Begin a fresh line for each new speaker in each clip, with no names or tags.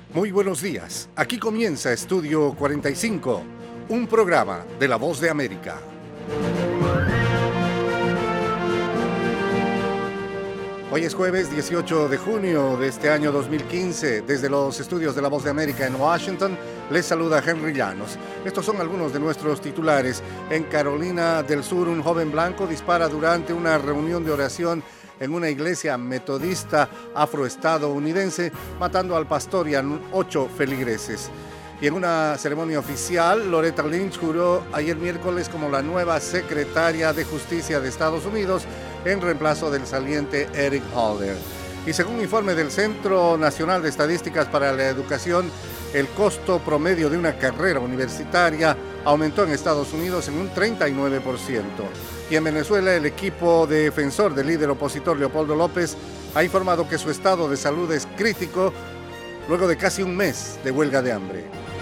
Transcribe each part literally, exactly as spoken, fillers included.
Muy buenos días. Aquí comienza Estudio cuarenta y cinco, un programa de La Voz de América. Hoy es jueves dieciocho de junio de este año dos mil quince. Desde los estudios de La Voz de América en Washington, les saluda Henry Llanos. Estos son algunos de nuestros titulares. En Carolina del Sur, un joven blanco dispara durante una reunión de oración en una iglesia metodista afroestadounidense, matando al pastor y a ocho feligreses. Y en una ceremonia oficial, Loretta Lynch juró ayer miércoles como la nueva secretaria de Justicia de Estados Unidos en reemplazo del saliente Eric Holder. Y según un informe del Centro Nacional de Estadísticas para la Educación, el costo promedio de una carrera universitaria aumentó en Estados Unidos en un treinta y nueve por ciento. Y en Venezuela, el equipo defensor del líder opositor Leopoldo López ha informado que su estado de salud es crítico luego de casi un mes de huelga de hambre.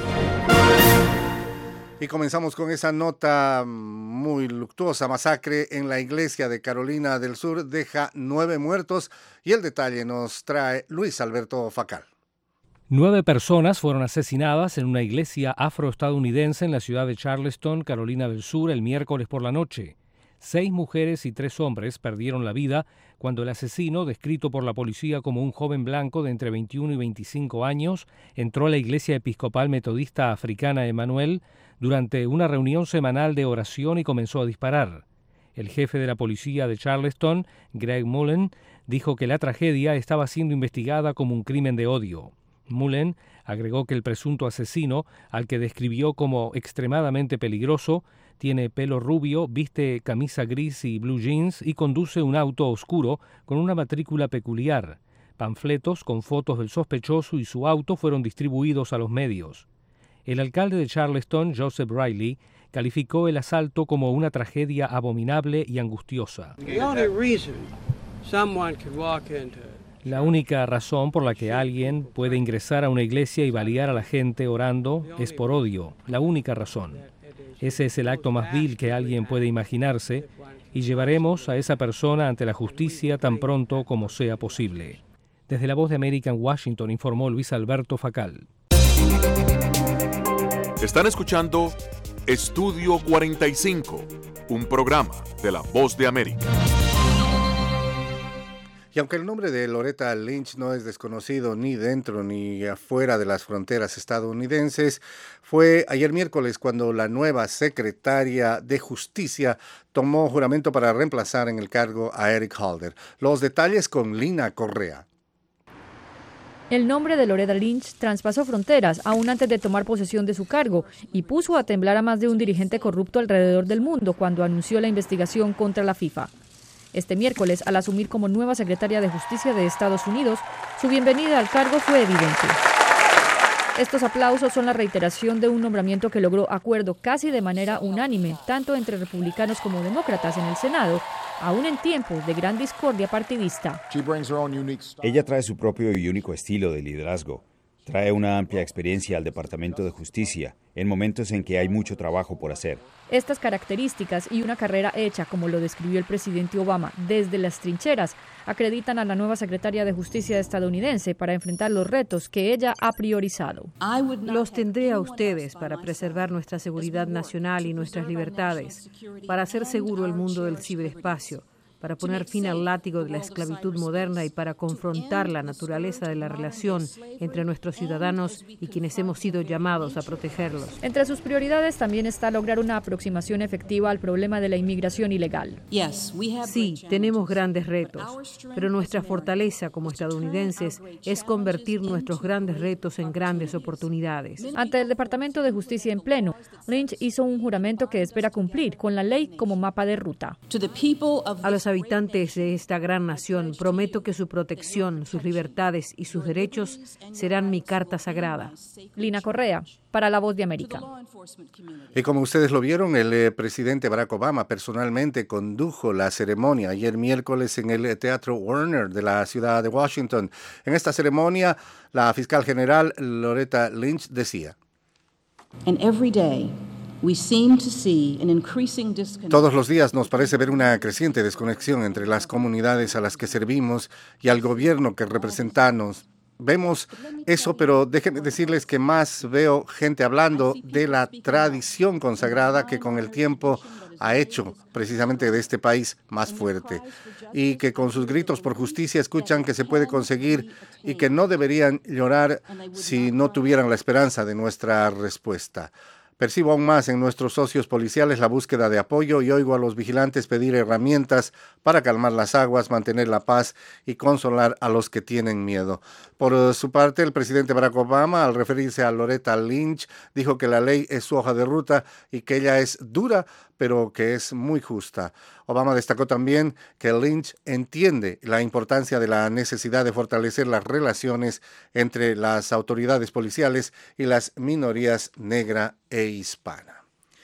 Y comenzamos con esa nota muy luctuosa. Masacre en la iglesia de Carolina del Sur deja nueve muertos y el detalle nos trae Luis Alberto Facal.
Nueve personas fueron asesinadas en una iglesia afroestadounidense en la ciudad de Charleston, Carolina del Sur, el miércoles por la noche. Seis mujeres y tres hombres perdieron la vida cuando el asesino, descrito por la policía como un joven blanco de entre veintiuno y veinticinco años, entró a la iglesia episcopal metodista africana Emanuel durante una reunión semanal de oración y comenzó a disparar. El jefe de la policía de Charleston, Greg Mullen, dijo que la tragedia estaba siendo investigada como un crimen de odio. Mullen agregó que el presunto asesino, al que describió como extremadamente peligroso, tiene pelo rubio, viste camisa gris y blue jeans y conduce un auto oscuro con una matrícula peculiar. Panfletos con fotos del sospechoso y su auto fueron distribuidos a los medios. El alcalde de Charleston, Joseph Riley, calificó el asalto como una tragedia abominable y angustiosa. La única razón por la que alguien puede ingresar a una iglesia y balear a la gente orando es por odio, la única razón. Ese es el acto más vil que alguien puede imaginarse y llevaremos a esa persona ante la justicia tan pronto como sea posible. Desde La Voz de América en Washington informó Luis Alberto Facal.
Están escuchando Estudio cuarenta y cinco, un programa de La Voz de América.
Y aunque el nombre de Loretta Lynch no es desconocido ni dentro ni afuera de las fronteras estadounidenses, fue ayer miércoles cuando la nueva secretaria de Justicia tomó juramento para reemplazar en el cargo a Eric Holder. Los detalles con Lina Correa.
El nombre de Loretta Lynch traspasó fronteras aún antes de tomar posesión de su cargo y puso a temblar a más de un dirigente corrupto alrededor del mundo cuando anunció la investigación contra la FIFA. Este miércoles, al asumir como nueva secretaria de Justicia de Estados Unidos, su bienvenida al cargo fue evidente. Estos aplausos son la reiteración de un nombramiento que logró acuerdo casi de manera unánime, tanto entre republicanos como demócratas en el Senado, aún en tiempos de gran discordia partidista.
Ella trae su propio y único estilo de liderazgo. Trae una amplia experiencia al Departamento de Justicia, en momentos en que hay mucho trabajo por hacer.
Estas características y una carrera hecha, como lo describió el presidente Obama, desde las trincheras, acreditan a la nueva secretaria de Justicia estadounidense para enfrentar los retos que ella ha priorizado.
Los tendré a ustedes para preservar nuestra seguridad nacional y nuestras libertades, para hacer seguro el mundo del ciberespacio, para poner fin al látigo de la esclavitud moderna y para confrontar la naturaleza de la relación entre nuestros ciudadanos y quienes hemos sido llamados a protegerlos.
Entre sus prioridades también está lograr una aproximación efectiva al problema de la inmigración ilegal.
Sí, tenemos grandes retos, pero nuestra fortaleza como estadounidenses es convertir nuestros grandes retos en grandes oportunidades.
Ante el Departamento de Justicia en pleno, Lynch hizo un juramento que espera cumplir con la ley como mapa de ruta.
A los habitantes de esta gran nación, prometo que su protección, sus libertades y sus derechos serán mi carta sagrada.
Lina Correa, para La Voz de América.
Y como ustedes lo vieron, el eh, presidente Barack Obama personalmente condujo la ceremonia ayer miércoles en el Teatro Warner de la ciudad de Washington. En esta ceremonia, la fiscal general Loretta Lynch decía:
And every day,
Todos los días nos parece ver una creciente desconexión entre las comunidades a las que servimos y al gobierno que representamos. vemos eso, pero déjenme decirles que más veo gente hablando de la tradición consagrada que con el tiempo ha hecho precisamente de este país más fuerte y que con sus gritos por justicia escuchan que se puede conseguir y que no deberían llorar si no tuvieran la esperanza de nuestra respuesta. Percibo aún más en nuestros socios policiales la búsqueda de apoyo y oigo a los vigilantes pedir herramientas para calmar las aguas, mantener la paz y consolar a los que tienen miedo. Por su parte, el presidente Barack Obama, al referirse a Loretta Lynch, dijo que la ley es su hoja de ruta y que ella es dura, pero que es muy justa. Obama destacó también que Lynch entiende la importancia de la necesidad de fortalecer las relaciones entre las autoridades policiales y las minorías negra e hispana.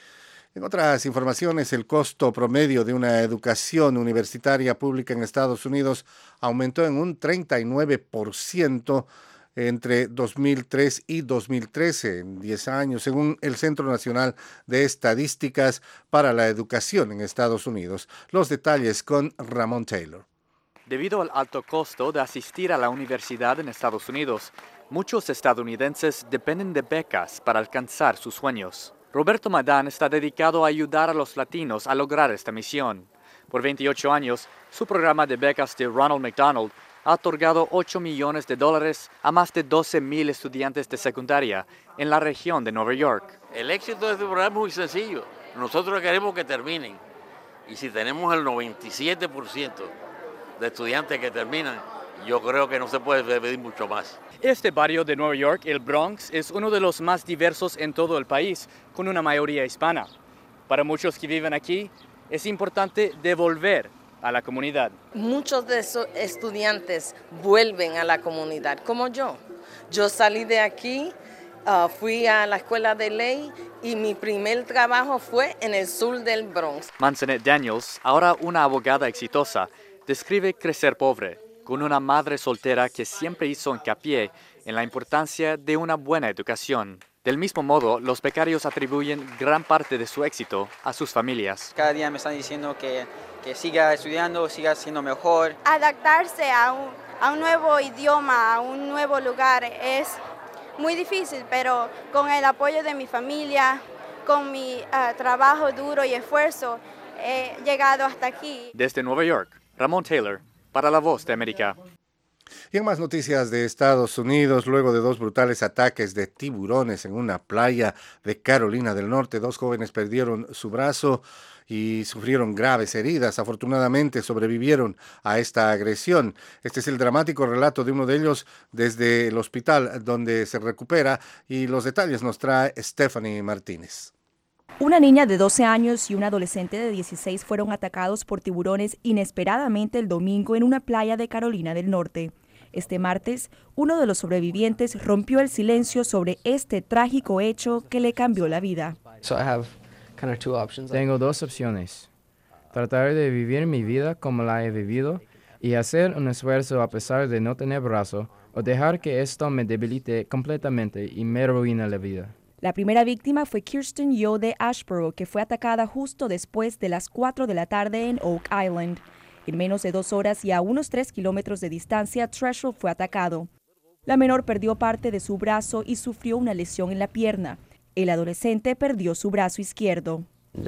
En otras informaciones, el costo promedio de una educación universitaria pública en Estados Unidos aumentó en un treinta y nueve por ciento entre dos mil tres y dos mil trece, en diez años, según el Centro Nacional de Estadísticas para la Educación en Estados Unidos. Los detalles con Ramón Taylor.
Debido al alto costo de asistir a la universidad en Estados Unidos, muchos estadounidenses dependen de becas para alcanzar sus sueños. Roberto Madán está dedicado a ayudar a los latinos a lograr esta misión. Por veintiocho años, su programa de becas de Ronald McDonald ha otorgado ocho millones de dólares a más de doce mil estudiantes de secundaria en la región de Nueva York.
El éxito de este programa es muy sencillo. Nosotros queremos que terminen. Y si tenemos el noventa y siete por ciento de estudiantes que terminan, yo creo que no se puede pedir mucho más.
Este barrio de Nueva York, el Bronx, es uno de los más diversos en todo el país, con una mayoría hispana. Para muchos que viven aquí, es importante devolver a la comunidad.
Muchos de esos estudiantes vuelven a la comunidad, como yo. Yo salí de aquí, uh, fui a la escuela de ley y mi primer trabajo fue en el sur del Bronx.
Manzanet Daniels, ahora una abogada exitosa, describe crecer pobre, con una madre soltera que siempre hizo hincapié en la importancia de una buena educación. Del mismo modo, los becarios atribuyen gran parte de su éxito a sus familias.
Cada día me están diciendo que, que siga estudiando, siga siendo mejor.
Adaptarse a un, a un nuevo idioma, a un nuevo lugar es muy difícil, pero con el apoyo de mi familia, con mi uh, trabajo duro y esfuerzo, he llegado hasta aquí.
Desde Nueva York, Ramón Taylor, para La Voz de América.
Y en más noticias de Estados Unidos, luego de dos brutales ataques de tiburones en una playa de Carolina del Norte, dos jóvenes perdieron su brazo y sufrieron graves heridas. Afortunadamente sobrevivieron a esta agresión. Este es el dramático relato de uno de ellos desde el hospital donde se recupera y los detalles nos trae Stephanie Martínez.
Una niña de doce años y un adolescente de dieciséis fueron atacados por tiburones inesperadamente el domingo en una playa de Carolina del Norte. Este martes, uno de los sobrevivientes rompió el silencio sobre este trágico hecho que le cambió la vida.
Tengo dos opciones. Tratar de vivir mi vida como la he vivido y hacer un esfuerzo a pesar de no tener brazo, o dejar que esto me debilite completamente y me arruine la vida.
La primera víctima fue Kirsten Yo de Ashboro, que fue atacada justo después de las cuatro de la tarde en Oak Island. En menos de dos horas y a unos tres kilómetros de distancia, Threshold fue atacado. La menor perdió parte de su brazo y sufrió una lesión en la pierna. El adolescente perdió su brazo izquierdo.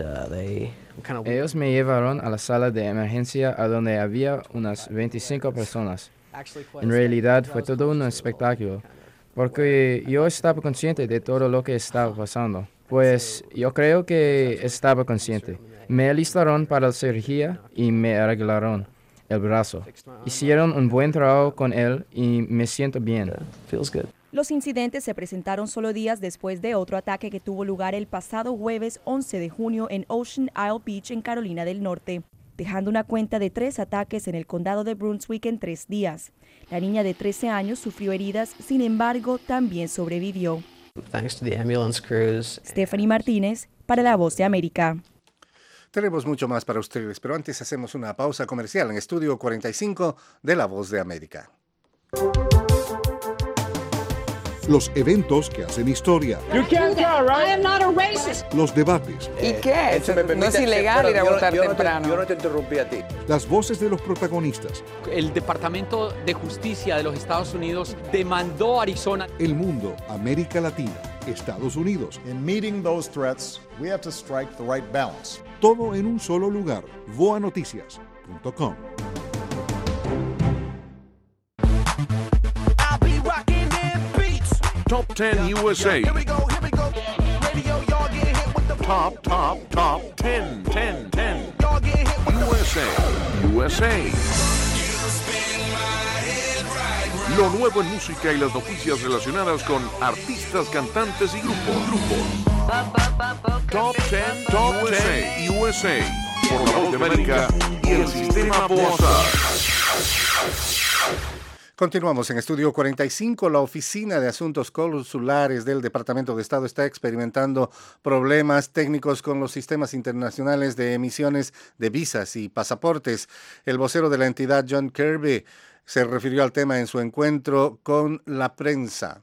Ellos me llevaron a la sala de emergencia a donde había unas veinticinco personas. En realidad fue todo un espectáculo, porque yo estaba consciente de todo lo que estaba pasando. Pues yo creo que estaba consciente. Me alistaron para la cirugía y me arreglaron el brazo. Hicieron un buen trabajo con él y me siento bien.
Los incidentes se presentaron solo días después de otro ataque que tuvo lugar el pasado jueves once de junio en Ocean Isle Beach en Carolina del Norte, dejando una cuenta de tres ataques en el condado de Brunswick en tres días. La niña de trece años sufrió heridas, sin embargo, también sobrevivió. Stephanie Martínez, para La Voz de América.
Tenemos mucho más para ustedes, pero antes hacemos una pausa comercial en Estudio cuarenta y cinco de La Voz de América.
los eventos que hacen historia, los debates.
¿Y qué? No es ilegal ir a votar temprano.
Yo no te interrumpí a ti.
Las voces de los protagonistas.
El Departamento de Justicia de los Estados Unidos demandó a Arizona.
El mundo, América Latina, Estados Unidos.
In meeting those threats, we have to strike the right balance.
Todo en un solo lugar. voa noticias punto com.
Top ten U S A. Top, top, top ten, ten, ten. U S A. U S A. Lo nuevo en música y las noticias relacionadas con artistas, cantantes y grupos. grupos. Top ten, Top ten U S A. Por la Voz de América y el Sistema Boazar.
Continuamos en Estudio cuarenta y cinco. La Oficina de Asuntos Consulares del Departamento de Estado está experimentando problemas técnicos con los sistemas internacionales de emisiones de visas y pasaportes. El vocero de la entidad, John Kirby, se refirió al tema en su encuentro con la prensa.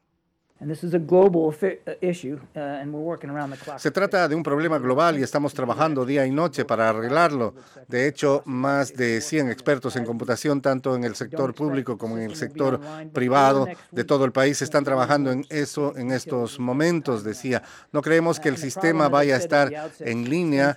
Se trata de un problema global y estamos trabajando día y noche para arreglarlo. De hecho, más de cien expertos en computación, tanto en el sector público como en el sector privado de todo el país, están trabajando en eso en estos momentos, decía. No creemos que el sistema vaya a estar en línea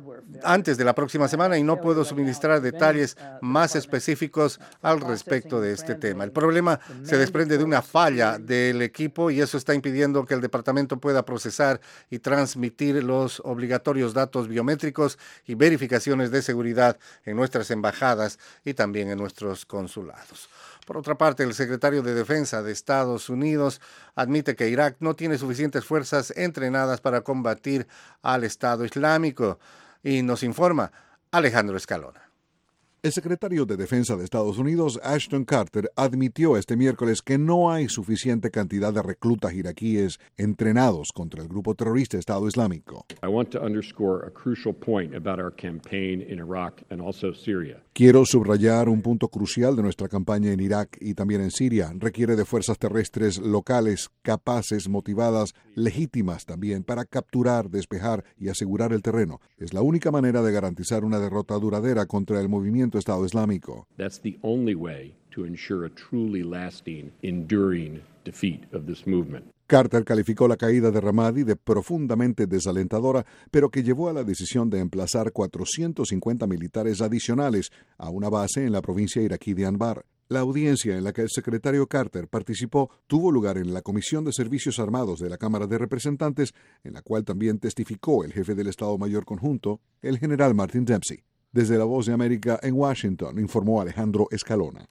antes de la próxima semana y no puedo suministrar detalles más específicos al respecto de este tema. El problema se desprende de una falla del equipo y eso está impidiendo que el departamento pueda procesar y transmitir los obligatorios datos biométricos y verificaciones de seguridad en nuestras embajadas y también en nuestros consulados. Por otra parte, el secretario de Defensa de Estados Unidos admite que Irak no tiene suficientes fuerzas entrenadas para combatir al Estado Islámico y nos informa Alejandro Escalona.
El secretario de Defensa de Estados Unidos, Ashton Carter, admitió este miércoles que no hay suficiente cantidad de reclutas iraquíes entrenados contra el grupo terrorista Estado Islámico.
I want to underscore a crucial point about our campaign in Iraq and also Syria.
Quiero subrayar un punto crucial de nuestra campaña en Irak y también en Siria. Requiere de fuerzas terrestres locales, capaces, motivadas, legítimas también, para capturar, despejar y asegurar el terreno. Es la única manera de garantizar una derrota duradera contra el movimiento Estado Islámico.
That's the only way to ensure a truly lasting, enduring defeat of this movement.
Carter calificó la caída de Ramadi de profundamente desalentadora, pero que llevó a la decisión de emplazar cuatrocientos cincuenta militares adicionales a una base en la provincia iraquí de Anbar. La audiencia en la que el secretario Carter participó tuvo lugar en la Comisión de Servicios Armados de la Cámara de Representantes, en la cual también testificó el jefe del Estado Mayor Conjunto, el general Martin Dempsey. Desde La Voz de América en Washington, informó Alejandro Escalona.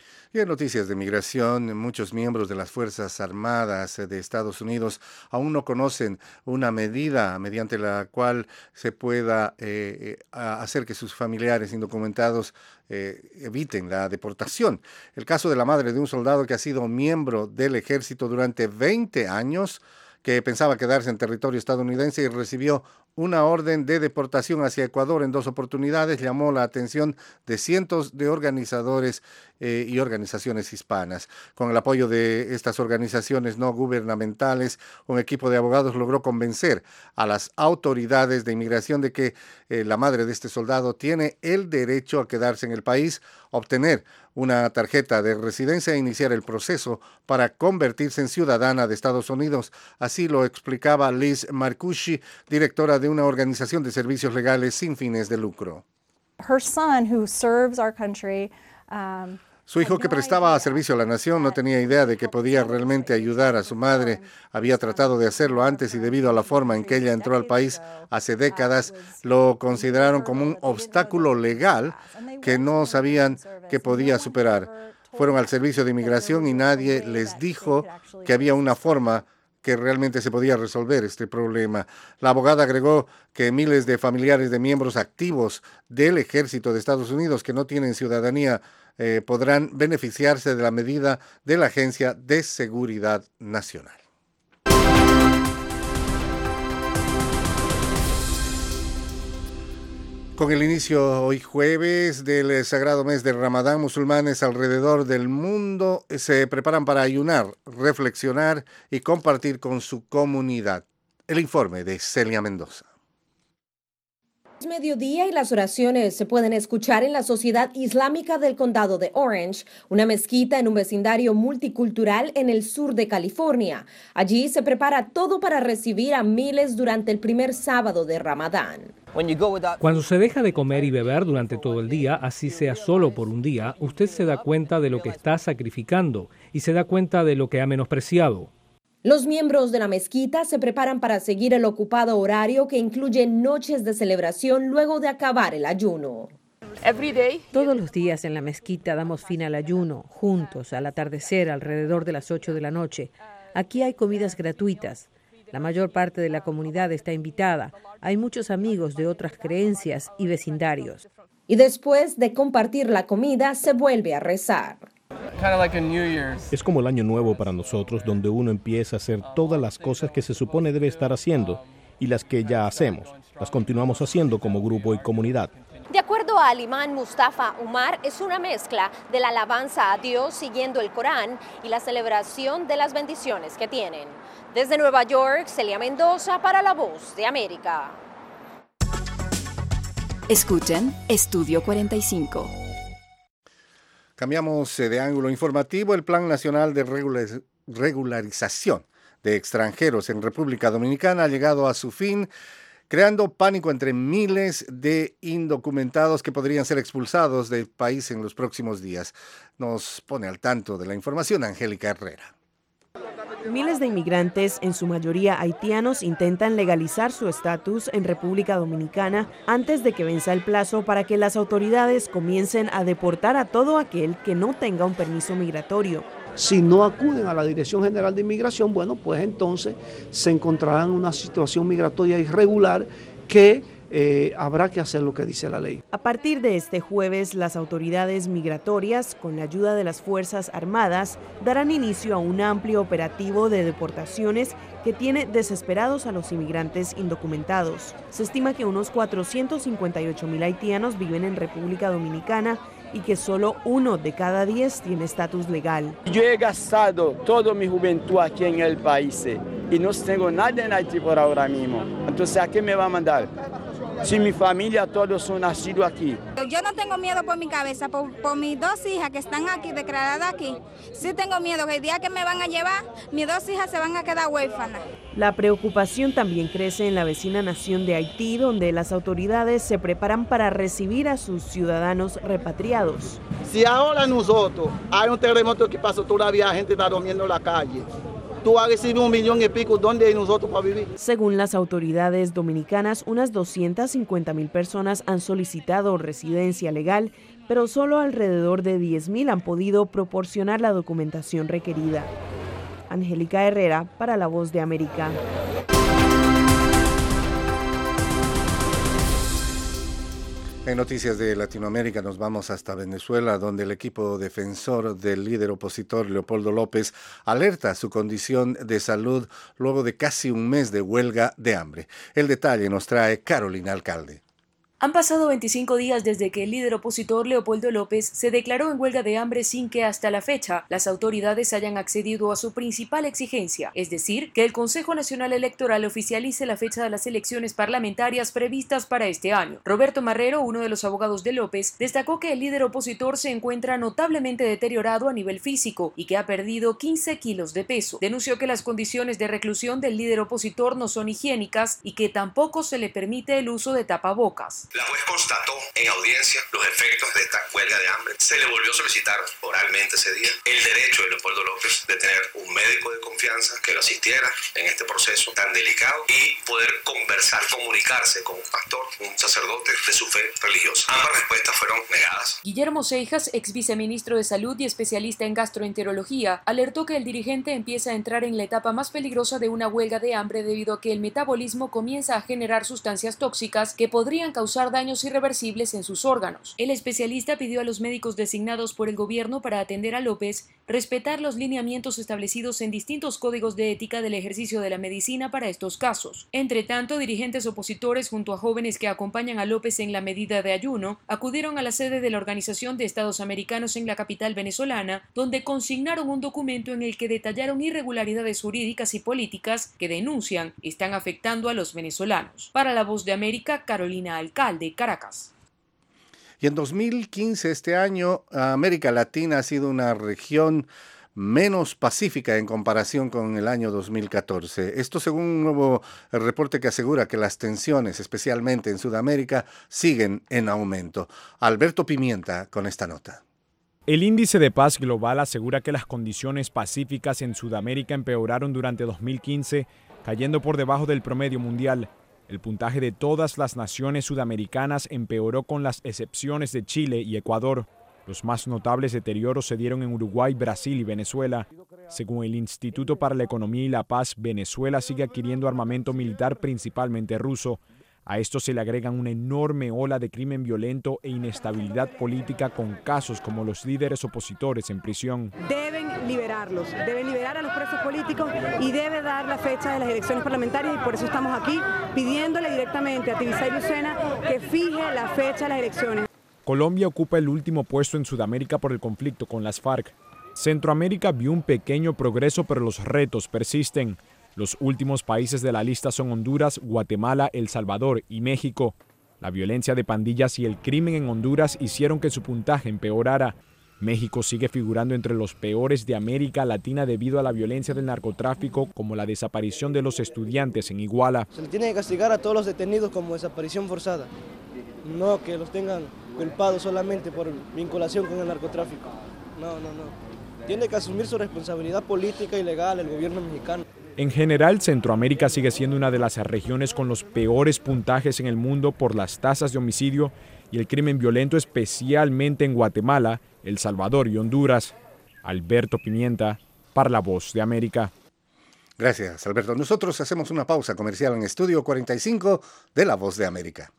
Y en noticias de migración, muchos miembros de las Fuerzas Armadas de Estados Unidos aún no conocen una medida mediante la cual se pueda eh, hacer que sus familiares indocumentados eh, eviten la deportación. El caso de la madre de un soldado que ha sido miembro del ejército durante veinte años, que pensaba quedarse en territorio estadounidense y recibió una orden de deportación hacia Ecuador en dos oportunidades, llamó la atención de cientos de organizadores eh, y organizaciones hispanas. Con el apoyo de estas organizaciones no gubernamentales, un equipo de abogados logró convencer a las autoridades de inmigración de que eh, la madre de este soldado tiene el derecho a quedarse en el país, obtener una tarjeta de residencia e iniciar el proceso para convertirse en ciudadana de Estados Unidos. Así lo explicaba Liz Marcucci, directora de una organización de servicios legales sin fines de lucro.
Her son, who serves our country, um,
Su hijo, que prestaba servicio a la nación, no tenía idea de que podía realmente ayudar a su madre. Había tratado de hacerlo antes y debido a la forma en que ella entró al país hace décadas, lo consideraron como un obstáculo legal que no sabían que podía superar. Fueron al servicio de inmigración y nadie les dijo que había una forma que realmente se podía resolver este problema. La abogada agregó que miles de familiares de miembros activos del ejército de Estados Unidos que no tienen ciudadanía eh, podrán beneficiarse de la medida de la Agencia de Seguridad Nacional. Con el inicio hoy jueves del sagrado mes del Ramadán, musulmanes alrededor del mundo se preparan para ayunar, reflexionar y compartir con su comunidad. El informe de Celia Mendoza.
Es mediodía y las oraciones se pueden escuchar en la Sociedad Islámica del Condado de Orange, una mezquita en un vecindario multicultural en el sur de California. Allí se prepara todo para recibir a miles durante el primer sábado de Ramadán.
Cuando se deja de comer y beber durante todo el día, así sea solo por un día, usted se da cuenta de lo que está sacrificando y se da cuenta de lo que ha menospreciado.
Los miembros de la mezquita se preparan para seguir el ocupado horario que incluye noches de celebración luego de acabar el ayuno.
Todos los días en la mezquita damos fin al ayuno, juntos, al atardecer, alrededor de las ocho de la noche. Aquí hay comidas gratuitas. La mayor parte de la comunidad está invitada. Hay muchos amigos de otras creencias y vecindarios.
Y después de compartir la comida, se vuelve a rezar.
Es como el año nuevo para nosotros, donde uno empieza a hacer todas las cosas que se supone debe estar haciendo y las que ya hacemos. Las continuamos haciendo como grupo y comunidad.
De acuerdo al imán Mustafa Umar, es una mezcla de la alabanza a Dios siguiendo el Corán y la celebración de las bendiciones que tienen. Desde Nueva York, Celia Mendoza para La Voz de América.
Escuchen Estudio cuarenta y cinco.
Cambiamos de ángulo informativo. El Plan Nacional de Regularización de Extranjeros en República Dominicana ha llegado a su fin, creando pánico entre miles de indocumentados que podrían ser expulsados del país en los próximos días. Nos pone al tanto de la información Angélica Herrera.
Miles de inmigrantes, en su mayoría haitianos, intentan legalizar su estatus en República Dominicana antes de que venza el plazo para que las autoridades comiencen a deportar a todo aquel que no tenga un permiso migratorio.
Si no acuden a la Dirección General de Inmigración, bueno, pues entonces se encontrarán en una situación migratoria irregular que Eh, habrá que hacer lo que dice la ley.
A partir de este jueves, las autoridades migratorias, con la ayuda de las Fuerzas Armadas, darán inicio a un amplio operativo de deportaciones que tiene desesperados a los inmigrantes indocumentados. Se estima que unos cuatrocientos cincuenta y ocho mil haitianos viven en República Dominicana y que solo uno de cada diez tiene estatus legal.
Yo he gastado toda mi juventud aquí en el país y no tengo nada en Haití por ahora mismo. Entonces, ¿a qué me va a mandar? Si mi familia todos son nacidos aquí.
Yo no tengo miedo por mi cabeza, por, por mis dos hijas que están aquí, declaradas aquí. Sí tengo miedo que el día que me van a llevar, mis dos hijas se van a quedar huérfanas.
La preocupación también crece en la vecina nación de Haití, donde las autoridades se preparan para recibir a sus ciudadanos repatriados.
Si ahora nosotros hay un terremoto que pasó, todavía la gente está durmiendo en la calle. Tú vas a recibir un millón y pico, ¿dónde hay nosotros para vivir?
Según las autoridades dominicanas, unas doscientas cincuenta mil personas han solicitado residencia legal, pero solo alrededor de diez mil han podido proporcionar la documentación requerida. Angélica Herrera, para La Voz de América.
En noticias de Latinoamérica nos vamos hasta Venezuela, donde el equipo defensor del líder opositor Leopoldo López alerta su condición de salud luego de casi un mes de huelga de hambre. El detalle nos trae Carolina Alcalde.
Han pasado veinticinco días desde que el líder opositor Leopoldo López se declaró en huelga de hambre sin que hasta la fecha las autoridades hayan accedido a su principal exigencia, es decir, que el Consejo Nacional Electoral oficialice la fecha de las elecciones parlamentarias previstas para este año. Roberto Marrero, uno de los abogados de López, destacó que el líder opositor se encuentra notablemente deteriorado a nivel físico y que ha perdido quince kilos de peso. Denunció que las condiciones de reclusión del líder opositor no son higiénicas y que tampoco se le permite el uso de tapabocas.
La juez constató en audiencia los efectos de esta huelga de hambre. Se le volvió a solicitar oralmente ese día el derecho de Leopoldo López de tener un médico de confianza que lo asistiera en este proceso tan delicado y poder conversar, comunicarse con un pastor, un sacerdote de su fe religiosa. Ambas respuestas fueron negadas.
Guillermo Seijas, ex viceministro de Salud y especialista en gastroenterología, alertó que el dirigente empieza a entrar en la etapa más peligrosa de una huelga de hambre debido a que el metabolismo comienza a generar sustancias tóxicas que podrían causar causar daños irreversibles en sus órganos. El especialista pidió a los médicos designados por el gobierno para atender a López respetar los lineamientos establecidos en distintos códigos de ética del ejercicio de la medicina para estos casos. Entre tanto, dirigentes opositores junto a jóvenes que acompañan a López en la medida de ayuno acudieron a la sede de la Organización de Estados Americanos en la capital venezolana, donde consignaron un documento en el que detallaron irregularidades jurídicas y políticas que denuncian están afectando a los venezolanos. Para La Voz de América, Carolina Alcalde, Caracas.
Y en dos mil quince, este año, América Latina ha sido una región menos pacífica en comparación con el año dos mil catorce. Esto según un nuevo reporte que asegura que las tensiones, especialmente en Sudamérica, siguen en aumento. Alberto Pimienta con esta nota.
El Índice de Paz Global asegura que las condiciones pacíficas en Sudamérica empeoraron durante dos mil quince, cayendo por debajo del promedio mundial. El puntaje de todas las naciones sudamericanas empeoró con las excepciones de Chile y Ecuador. Los más notables deterioros se dieron en Uruguay, Brasil y Venezuela. Según el Instituto para la Economía y la Paz, Venezuela sigue adquiriendo armamento militar principalmente ruso. A esto se le agregan una enorme ola de crimen violento e inestabilidad política con casos como los líderes opositores en prisión.
Deben liberarlos, deben liberar a los presos políticos y debe dar la fecha de las elecciones parlamentarias y por eso estamos aquí pidiéndole directamente a Tibisay Lucena que fije la fecha de las elecciones.
Colombia ocupa el último puesto en Sudamérica por el conflicto con las FARC. Centroamérica vio un pequeño progreso, pero los retos persisten. Los últimos países de la lista son Honduras, Guatemala, El Salvador y México. La violencia de pandillas y el crimen en Honduras hicieron que su puntaje empeorara. México sigue figurando entre los peores de América Latina debido a la violencia del narcotráfico, como la desaparición de los estudiantes en Iguala.
Se le tiene que castigar a todos los detenidos como desaparición forzada, no que los tengan culpados solamente por vinculación con el narcotráfico. No, no, no. Tiene que asumir su responsabilidad política y legal el gobierno mexicano.
En general, Centroamérica sigue siendo una de las regiones con los peores puntajes en el mundo por las tasas de homicidio y el crimen violento, especialmente en Guatemala, El Salvador y Honduras. Alberto Pimienta, para La Voz de América.
Gracias, Alberto. Nosotros hacemos una pausa comercial en Estudio cuarenta y cinco de La Voz de América.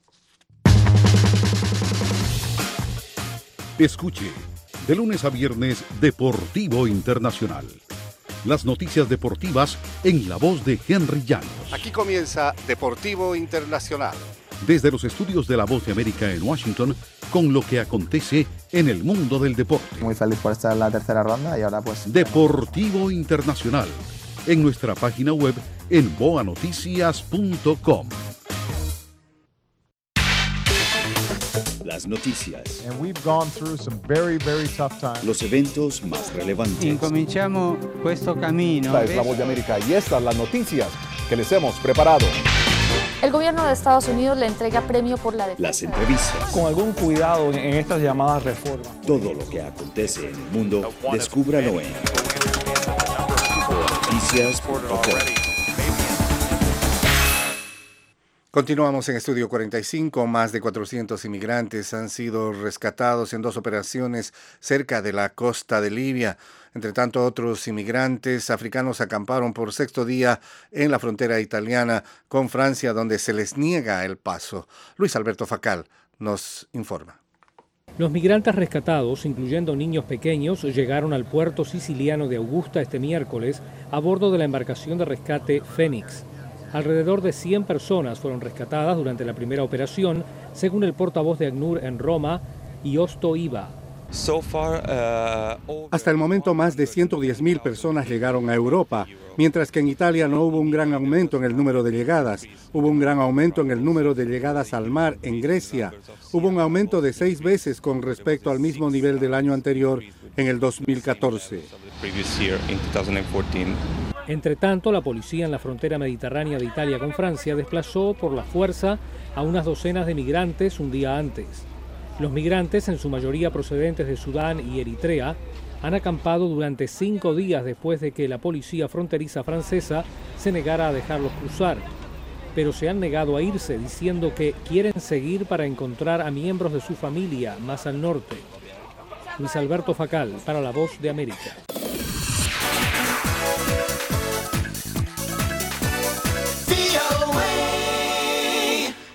Escuche, de lunes a viernes, Deportivo Internacional. Las noticias deportivas en la voz de Henry Llanos.
Aquí comienza Deportivo Internacional.
Desde los estudios de La Voz de América en Washington, con lo que acontece en el mundo del deporte.
Muy feliz por estar en la tercera ronda y ahora pues...
Deportivo Internacional, en nuestra página web en boa noticias punto com.
Las noticias.
And we've gone through some very, very tough times.
Los eventos más relevantes.
Incominciamo questo cammino.
Esta es La Voz de América y estas las noticias que les hemos preparado.
El gobierno de Estados Unidos le entrega premio por la defensa.
Las entrevistas.
Con algún cuidado en estas llamadas reformas.
Todo lo que acontece en el mundo, descúbralo en boa noticias punto com.
Continuamos en Estudio cuarenta y cinco. Más de cuatrocientos inmigrantes han sido rescatados en dos operaciones cerca de la costa de Libia. Entre tanto, otros inmigrantes africanos acamparon por sexto día en la frontera italiana con Francia, donde se les niega el paso. Luis Alberto Facal nos informa.
Los migrantes rescatados, incluyendo niños pequeños, llegaron al puerto siciliano de Augusta este miércoles a bordo de la embarcación de rescate Fénix. Alrededor de cien personas fueron rescatadas durante la primera operación, según el portavoz de ACNUR en Roma, Iosto Iba.
Hasta el momento, más de ciento diez mil personas llegaron a Europa, mientras que en Italia no hubo un gran aumento en el número de llegadas. Hubo un gran aumento en el número de llegadas al mar en Grecia. Hubo un aumento de seis veces con respecto al mismo nivel del año anterior, en el dos mil catorce.
Entre tanto, la policía en la frontera mediterránea de Italia con Francia desplazó por la fuerza a unas docenas de migrantes un día antes. Los migrantes, en su mayoría procedentes de Sudán y Eritrea, han acampado durante cinco días después de que la policía fronteriza francesa se negara a dejarlos cruzar. Pero se han negado a irse, diciendo que quieren seguir para encontrar a miembros de su familia más al norte. Luis Alberto Facal, para La Voz de América.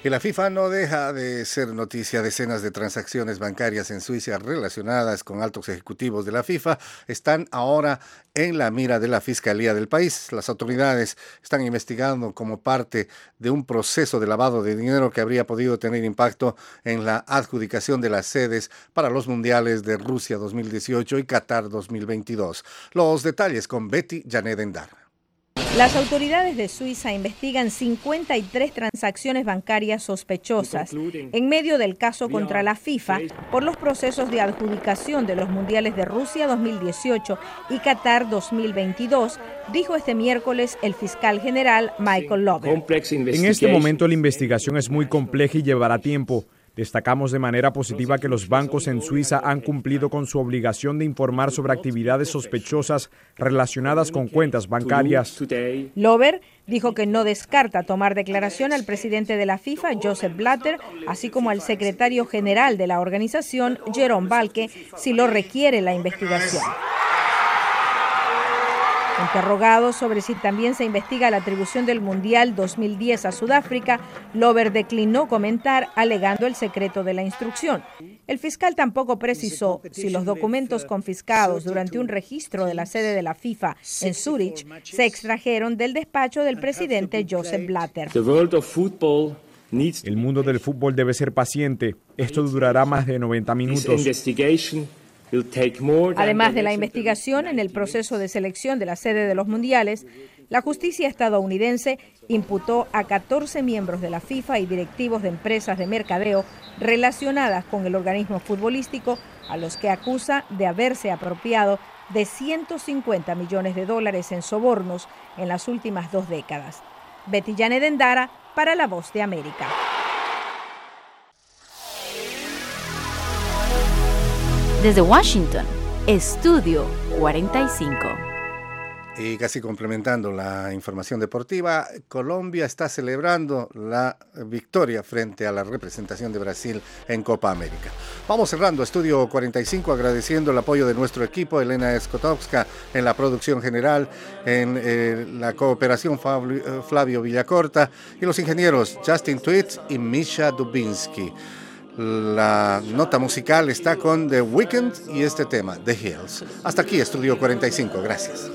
Y la FIFA no deja de ser noticia. Decenas de transacciones bancarias en Suiza relacionadas con altos ejecutivos de la FIFA están ahora en la mira de la Fiscalía del país. Las autoridades están investigando como parte de un proceso de lavado de dinero que habría podido tener impacto en la adjudicación de las sedes para los Mundiales de Rusia dos mil dieciocho y Qatar dos mil veintidós. Los detalles con Betty Janet Endara.
Las autoridades de Suiza investigan cincuenta y tres transacciones bancarias sospechosas en medio del caso contra la FIFA por los procesos de adjudicación de los Mundiales de Rusia dos mil dieciocho y Qatar dos mil veintidós, dijo este miércoles el fiscal general Michael Lover.
En este momento la investigación es muy compleja y llevará tiempo. Destacamos de manera positiva que los bancos en Suiza han cumplido con su obligación de informar sobre actividades sospechosas relacionadas con cuentas bancarias.
Lover dijo que no descarta tomar declaración al presidente de la FIFA, Joseph Blatter, así como al secretario general de la organización, Jerome Valcke, si lo requiere la investigación. Interrogado sobre si también se investiga la atribución del Mundial dos mil diez a Sudáfrica, Lover declinó comentar, alegando el secreto de la instrucción. El fiscal tampoco precisó si los documentos confiscados durante un registro de la sede de la FIFA en Zúrich se extrajeron del despacho del presidente Joseph Blatter.
El mundo del fútbol debe ser paciente. Esto durará más de noventa minutos.
Además de la investigación en el proceso de selección de la sede de los mundiales, la justicia estadounidense imputó a catorce miembros de la FIFA y directivos de empresas de mercadeo relacionadas con el organismo futbolístico, a los que acusa de haberse apropiado de ciento cincuenta millones de dólares en sobornos en las últimas dos décadas. Betty Janet Endara para La Voz de América.
Desde Washington, Estudio cuarenta y cinco.
Y casi complementando la información deportiva, Colombia está celebrando la victoria frente a la representación de Brasil en Copa América. Vamos cerrando Estudio cuarenta y cinco agradeciendo el apoyo de nuestro equipo, Elena Skotowska en la producción general, en eh, la cooperación Fabio, Flavio Villacorta y los ingenieros Justin Tweets y Misha Dubinsky. La nota musical está con The Weeknd y este tema, The Hills. Hasta aquí, Estudio cuarenta y cinco. Gracias.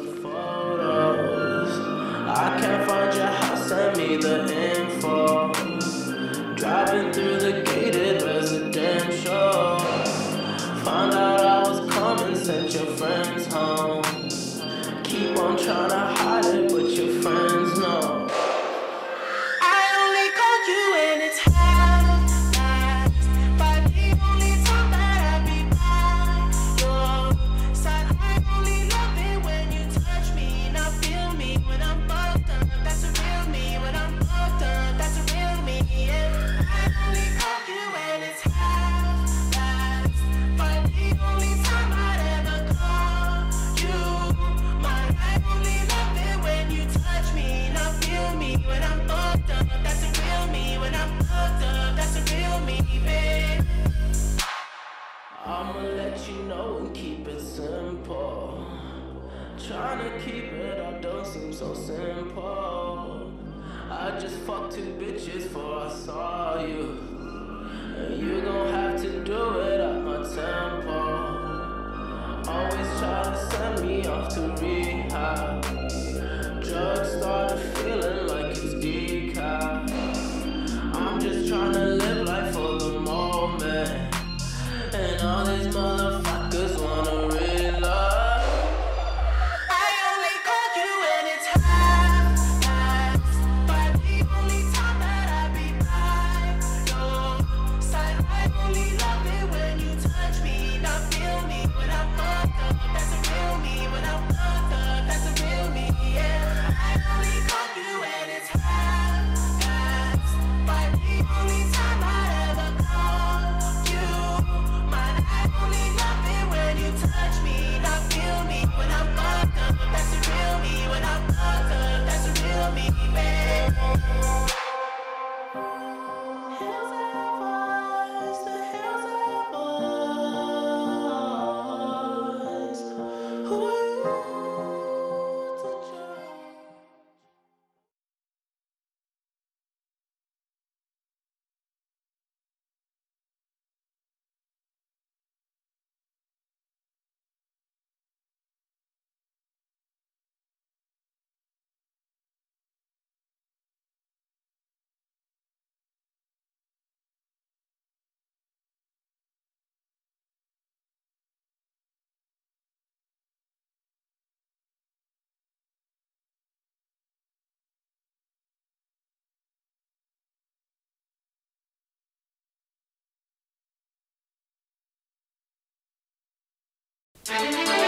Trying to keep it up don't seem so simple. I just fucked two bitches before I saw you, and you gon' have to do it at my tempo. Always try to send me off to rehab. Drugs started feeling like it's decaf. I'm just trying to live life for the moment, and all these motherfuckers wanna real love. That's a real me, when I'm fucked up, that's a real me, yeah. I only call you when